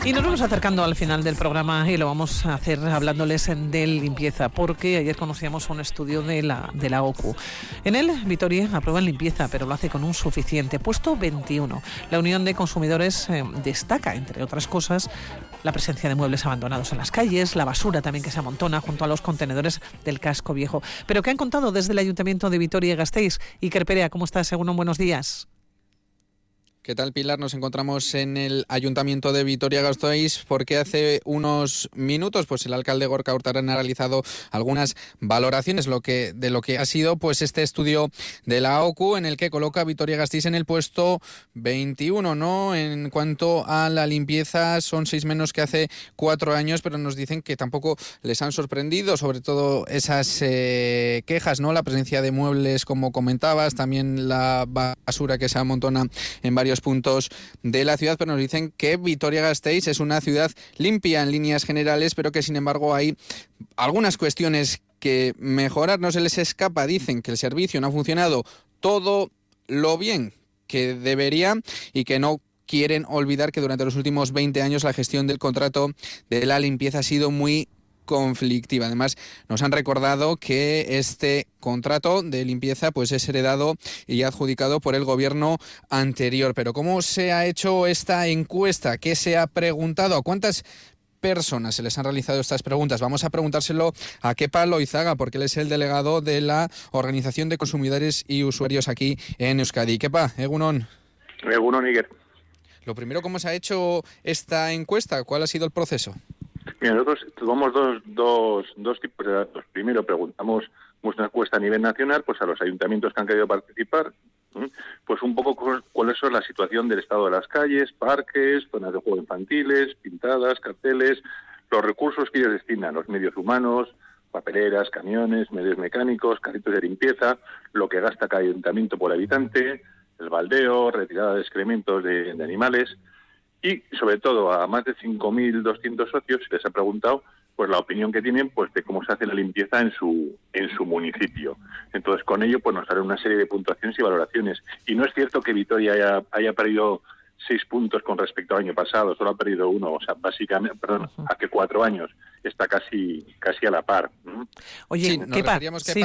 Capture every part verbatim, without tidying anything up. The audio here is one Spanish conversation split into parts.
Y nos vamos acercando al final del programa y lo vamos a hacer hablándoles de limpieza, porque ayer conocíamos un estudio de la, de la O C U. En él, Vitoria aprueba en limpieza, pero lo hace con un suficiente, puesto veintiuno. La Unión de Consumidores eh, destaca, entre otras cosas, la presencia de muebles abandonados en las calles, la basura también que se amontona junto a los contenedores del casco viejo. Pero ¿qué han contado desde el Ayuntamiento de Vitoria-Gasteiz? Iker Perea, ¿cómo estás? Según un buenos días. ¿Qué tal, Pilar? Nos encontramos en el Ayuntamiento de Vitoria-Gasteiz porque hace unos minutos pues el alcalde Gorka Urtaran ha realizado algunas valoraciones lo que, de lo que ha sido pues este estudio de la O C U en el que coloca a Vitoria-Gasteiz en el puesto veintiuno, ¿no? En cuanto a la limpieza, son seis menos que hace cuatro años, pero nos dicen que tampoco les han sorprendido, sobre todo esas eh, quejas, ¿no? La presencia de muebles, como comentabas, también la basura que se amontona en varios puntos de la ciudad, pero nos dicen que Vitoria-Gasteiz es una ciudad limpia en líneas generales, pero que sin embargo hay algunas cuestiones que mejorar. No se les escapa, dicen que el servicio no ha funcionado todo lo bien que debería y que no quieren olvidar que durante los últimos veinte años la gestión del contrato de la limpieza ha sido muy conflictiva. Además, nos han recordado que este contrato de limpieza pues es heredado y adjudicado por el gobierno anterior. Pero ¿cómo se ha hecho esta encuesta? ¿Qué se ha preguntado? ¿A cuántas personas se les han realizado estas preguntas? Vamos a preguntárselo a Kepa Loizaga, porque él es el delegado de la Organización de Consumidores y Usuarios aquí en Euskadi. Kepa, egunon. Egunon, Iker. Lo primero, ¿cómo se ha hecho esta encuesta? ¿Cuál ha sido el proceso? Mira, nosotros tomamos dos, dos, dos tipos de datos. Primero preguntamos una encuesta a nivel nacional, pues a los ayuntamientos que han querido participar, ¿eh? Pues un poco cuál es la situación del estado de las calles, parques, zonas de juego infantiles, pintadas, carteles, los recursos que ellos destinan, los medios humanos, papeleras, camiones, medios mecánicos, carritos de limpieza, lo que gasta cada ayuntamiento por habitante, el baldeo, retirada de excrementos de, de animales. Y, sobre todo, a más de cinco mil doscientos socios se les ha preguntado pues la opinión que tienen pues de cómo se hace la limpieza en su en su municipio. Entonces, con ello pues nos harán una serie de puntuaciones y valoraciones. Y no es cierto que Vitoria haya, haya perdido seis puntos con respecto al año pasado, solo ha perdido uno. O sea, básicamente, perdón, a que cuatro años está casi casi a la par. Oye, sí, ¿qué pasa? Sí.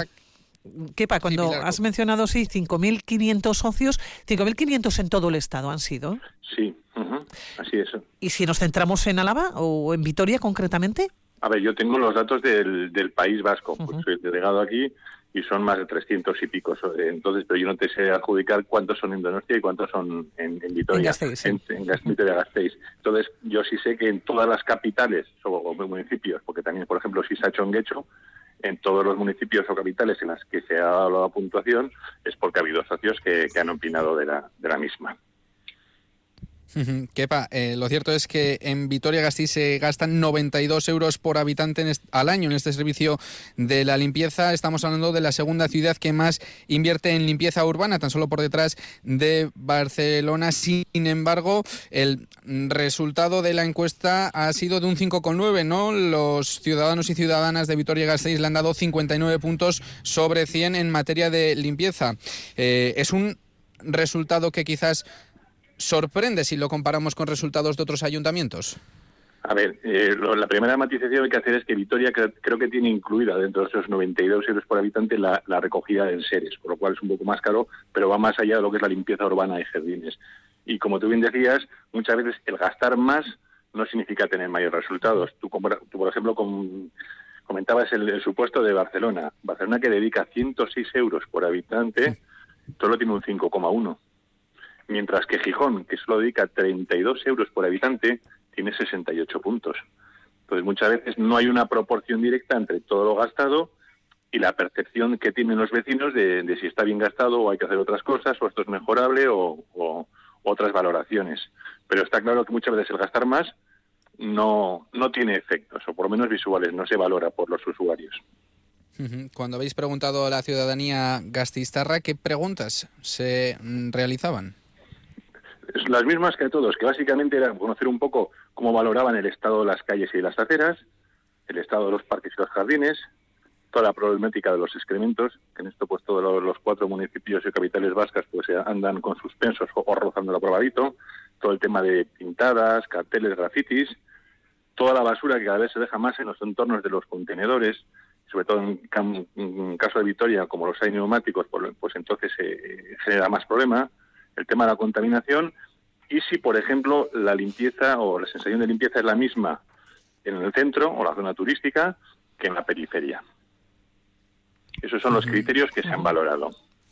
Kepa, cuando sí, has mencionado, sí, cinco mil quinientos socios, cinco mil quinientos en todo el Estado han sido. Sí, uh-huh, así es. ¿Y si nos centramos en Álava o en Vitoria concretamente? A ver, yo tengo los datos del, del País Vasco, uh-huh. Pues soy el delegado aquí y son más de trescientos y pico. Entonces, pero yo no te sé adjudicar cuántos son en Donostia y cuántos son en, en Vitoria. En Gasteiz, sí. En, en Vitoria-Gasteiz. Entonces, yo sí sé que en todas las capitales o municipios, porque también, por ejemplo, si se ha hecho en Guecho, en todos los municipios o capitales en las que se ha dado la puntuación es porque ha habido socios que, que han opinado de la, de la misma. Kepa, eh, lo cierto es que en Vitoria-Gasteiz se gastan noventa y dos euros por habitante en est- al año en este servicio de la limpieza. Estamos hablando de la segunda ciudad que más invierte en limpieza urbana, tan solo por detrás de Barcelona. Sin embargo, el resultado de la encuesta ha sido de un cinco coma nueve, ¿no? Los ciudadanos y ciudadanas de Vitoria-Gasteiz le han dado cincuenta y nueve puntos sobre cien en materia de limpieza. Eh, es un resultado que quizás sorprende si lo comparamos con resultados de otros ayuntamientos. A ver, eh, lo, la primera matización que hay que hacer es que Vitoria creo, creo que tiene incluida dentro de esos noventa y dos euros por habitante la, la recogida de enseres, por lo cual es un poco más caro, pero va más allá de lo que es la limpieza urbana de jardines. Y como tú bien decías, muchas veces el gastar más no significa tener mayores resultados. Tú, tú por ejemplo, con, comentabas el, el supuesto de Barcelona. Barcelona, que dedica ciento seis euros por habitante, solo tiene un cinco coma uno. Mientras que Gijón, que solo dedica treinta y dos euros por habitante, tiene sesenta y ocho puntos. Entonces, muchas veces no hay una proporción directa entre todo lo gastado y la percepción que tienen los vecinos de, de si está bien gastado o hay que hacer otras cosas, o esto es mejorable, o, o otras valoraciones. Pero está claro que muchas veces el gastar más no, no tiene efectos, o por lo menos visuales, no se valora por los usuarios. Cuando habéis preguntado a la ciudadanía gasteiztarra, ¿qué preguntas se realizaban? Las mismas que a todos, que básicamente era conocer un poco cómo valoraban el estado de las calles y de las aceras, el estado de los parques y los jardines, toda la problemática de los excrementos, que en esto pues todos los, los cuatro municipios y capitales vascas pues andan con suspensos o, o rozando el aprobadito, todo el tema de pintadas, carteles, grafitis, toda la basura que cada vez se deja más en los entornos de los contenedores, sobre todo en, cam, en caso de Vitoria, como los hay neumáticos, pues, pues entonces eh, genera más problema, el tema de la contaminación, y si, por ejemplo, la limpieza o la sensación de limpieza es la misma en el centro o la zona turística que en la periferia. Esos son los criterios que se han valorado.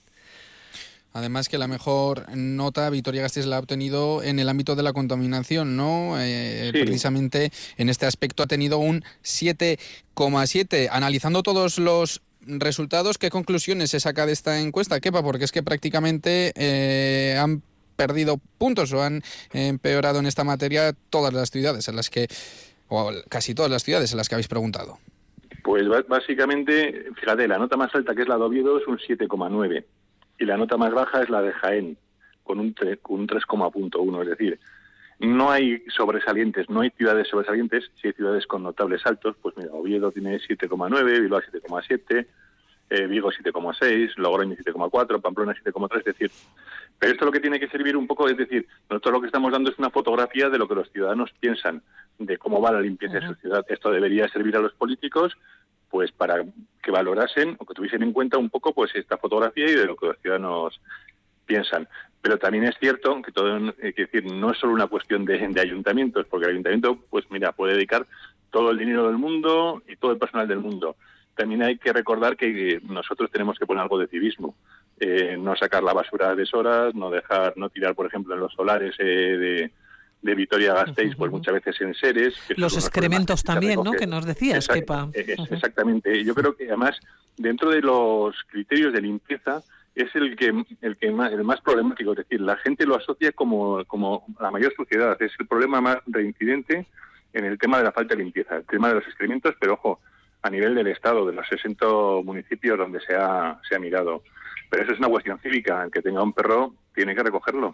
Además que la mejor nota Vitoria-Gasteiz la ha obtenido en el ámbito de la contaminación, ¿no? Eh, sí. Precisamente en este aspecto ha tenido un siete coma siete. Analizando todos los resultados, ¿qué conclusiones se saca de esta encuesta, Kepa? Porque es que prácticamente eh, han perdido puntos o han empeorado en esta materia todas las ciudades en las que, o casi todas las ciudades en las que habéis preguntado. Pues básicamente, fíjate, la nota más alta, que es la de Oviedo, es un siete coma nueve. Y la nota más baja es la de Jaén, con un, un tres coma uno. Es decir, no hay sobresalientes, no hay ciudades sobresalientes, sí hay ciudades con notables altos. Pues mira, Oviedo tiene siete coma nueve, Bilbao siete coma siete, eh, Vigo siete coma seis, Logroño siete coma cuatro, Pamplona siete coma tres. Es decir, pero esto lo que tiene que servir un poco es decir, nosotros lo que estamos dando es una fotografía de lo que los ciudadanos piensan, de cómo va la limpieza uh-huh. de su ciudad. Esto debería servir a los políticos pues para que valorasen o que tuviesen en cuenta un poco pues esta fotografía y de lo que los ciudadanos piensan. Pero también es cierto que todo, es decir, no es solo una cuestión de, de ayuntamientos, porque el ayuntamiento, pues mira, puede dedicar todo el dinero del mundo y todo el personal del mundo. También hay que recordar que nosotros tenemos que poner algo de civismo, eh, no sacar la basura a deshoras, no dejar, no tirar, por ejemplo, en los solares eh, de de Vitoria-Gasteiz, pues muchas veces en seres. Los excrementos también, ¿no?, que nos decías, Exact, Kepa. Es, exactamente. Yo creo que además, dentro de los criterios de limpieza, es el que el que más, el más problemático. Es decir, la gente lo asocia como, como la mayor suciedad. Es el problema más reincidente en el tema de la falta de limpieza, el tema de los excrementos, pero ojo, a nivel del Estado, de los sesenta municipios donde se ha, se ha mirado. Pero eso es una cuestión cívica. El que tenga un perro tiene que recogerlo.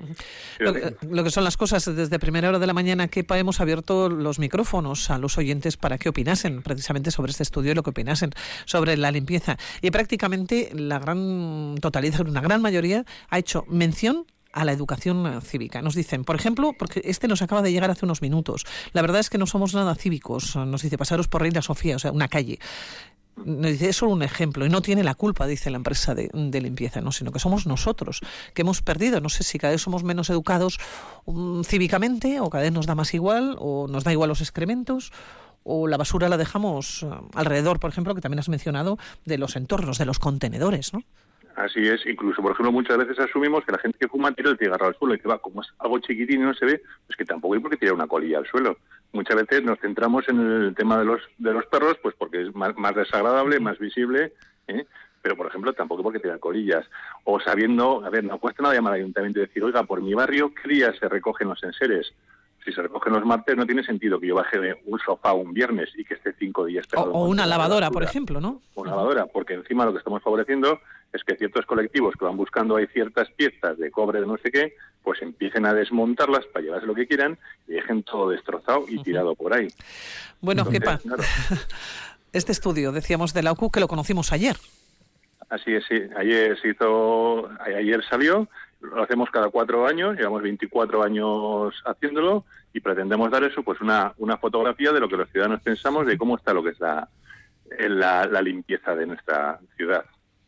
Lo que, lo que son las cosas, desde primera hora de la mañana, Kepa, hemos abierto los micrófonos a los oyentes para que opinasen precisamente sobre este estudio y lo que opinasen sobre la limpieza. Y prácticamente la gran totalidad, una gran mayoría, ha hecho mención a la educación cívica. Nos dicen, por ejemplo, porque este nos acaba de llegar hace unos minutos, la verdad es que no somos nada cívicos, nos dice, pasaros por Reina Sofía, o sea, una calle. Nos dice, es solo un ejemplo y no tiene la culpa, dice la empresa de, de limpieza, no, sino que somos nosotros que hemos perdido. No sé si cada vez somos menos educados um, cívicamente, o cada vez nos da más igual, o nos da igual los excrementos, o la basura la dejamos uh, alrededor, por ejemplo, que también has mencionado, de los entornos, de los contenedores, ¿no? Así es, incluso, por ejemplo, muchas veces asumimos que la gente que fuma tira el cigarro al suelo y que va, como es algo chiquitín y no se ve, pues que tampoco hay por qué tirar una colilla al suelo. Muchas veces nos centramos en el tema de los de los perros, pues porque es más, más desagradable, más visible, ¿eh? Pero, por ejemplo, tampoco hay por qué tirar colillas. O sabiendo, a ver, no cuesta nada llamar al ayuntamiento y decir, oiga, por mi barrio, ¿qué días se recogen los enseres? Si se recogen los martes, no tiene sentido que yo baje de un sofá un viernes y que esté cinco días pegado. O, o una lavadora, por ejemplo, ¿no? Una lavadora, porque encima lo que estamos favoreciendo es que ciertos colectivos que van buscando ahí ciertas piezas de cobre de no sé qué, pues empiecen a desmontarlas para llevarse lo que quieran y dejen todo destrozado y tirado por ahí. Bueno, Entonces, Kepa, claro. Este estudio, decíamos, de la O C U, que lo conocimos ayer. Así es, sí. Ayer se hizo, ayer salió, lo hacemos cada cuatro años, llevamos veinticuatro años haciéndolo y pretendemos dar eso, pues una, una fotografía de lo que los ciudadanos pensamos de cómo está lo que es la, la, la limpieza de nuestra ciudad.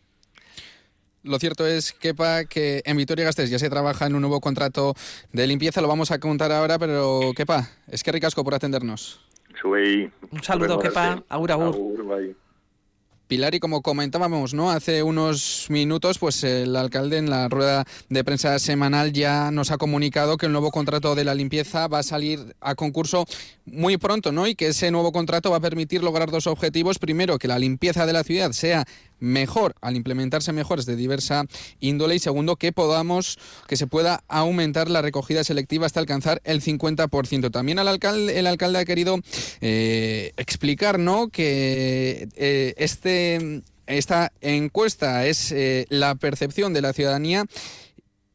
Lo cierto es, Kepa, que en Vitoria-Gasteiz ya se trabaja en un nuevo contrato de limpieza, lo vamos a contar ahora, pero Kepa, es que ricasco por atendernos. Subei. Un saludo, Kepa. Agur, agur. Agur, bye. Pilar, y como comentábamos, ¿no?, hace unos minutos, pues el alcalde en la rueda de prensa semanal ya nos ha comunicado que el nuevo contrato de la limpieza va a salir a concurso muy pronto, ¿no?, y que ese nuevo contrato va a permitir lograr dos objetivos. Primero, que la limpieza de la ciudad sea mejor al implementarse mejoras de diversa índole, y segundo, que podamos que se pueda aumentar la recogida selectiva hasta alcanzar el cincuenta por ciento. También el alcalde, el alcalde ha querido eh, explicar, ¿no?, que eh, este esta encuesta es eh, la percepción de la ciudadanía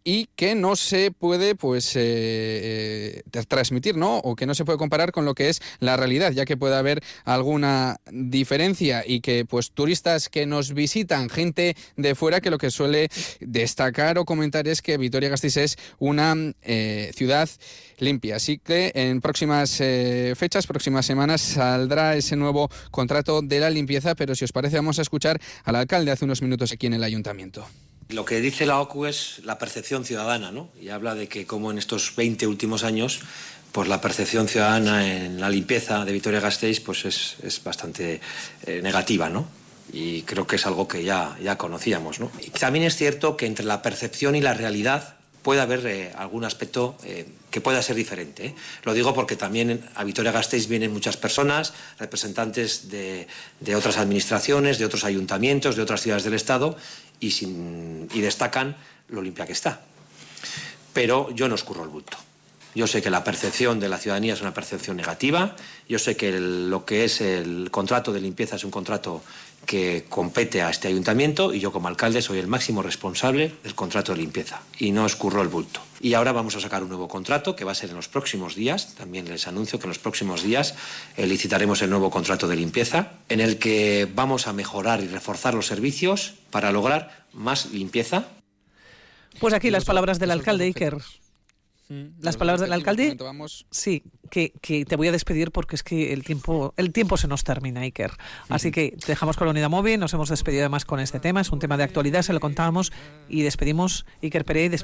y que no se puede pues eh, eh, transmitir, ¿no? O que no se puede comparar con lo que es la realidad, ya que puede haber alguna diferencia y que pues turistas que nos visitan, gente de fuera, que lo que suele destacar o comentar es que Vitoria-Gasteiz es una eh, ciudad limpia. Así que en próximas eh, fechas, próximas semanas, saldrá ese nuevo contrato de la limpieza, pero si os parece vamos a escuchar al alcalde hace unos minutos aquí en el ayuntamiento. Lo que dice la O C U es la percepción ciudadana, ¿no? Y habla de que como en estos veinte últimos años, pues la percepción ciudadana en la limpieza de Vitoria-Gasteiz pues es, es bastante eh, negativa, ¿no? Y creo que es algo que ya, ya conocíamos, ¿no? Y también es cierto que entre la percepción y la realidad puede haber eh, algún aspecto eh, que pueda ser diferente, ¿eh? Lo digo porque también a Vitoria-Gasteiz vienen muchas personas, representantes de, de otras administraciones, de otros ayuntamientos, de otras ciudades del Estado, y, sin, y destacan lo limpia que está. Pero yo no escurro el bulto. Yo sé que la percepción de la ciudadanía es una percepción negativa. Yo sé que el, lo que es el contrato de limpieza es un contrato que compete a este ayuntamiento y yo como alcalde soy el máximo responsable del contrato de limpieza y no escurro el bulto. Y ahora vamos a sacar un nuevo contrato que va a ser en los próximos días. También les anuncio que en los próximos días eh, licitaremos el nuevo contrato de limpieza en el que vamos a mejorar y reforzar los servicios para lograr más limpieza. Pues aquí las palabras del alcalde, Iker. Las palabras del alcalde, sí, que, que te voy a despedir porque es que el tiempo el tiempo se nos termina, Iker. Así que te dejamos con la unidad móvil, nos hemos despedido además con este tema, es un tema de actualidad, se lo contábamos y despedimos Iker Pérez.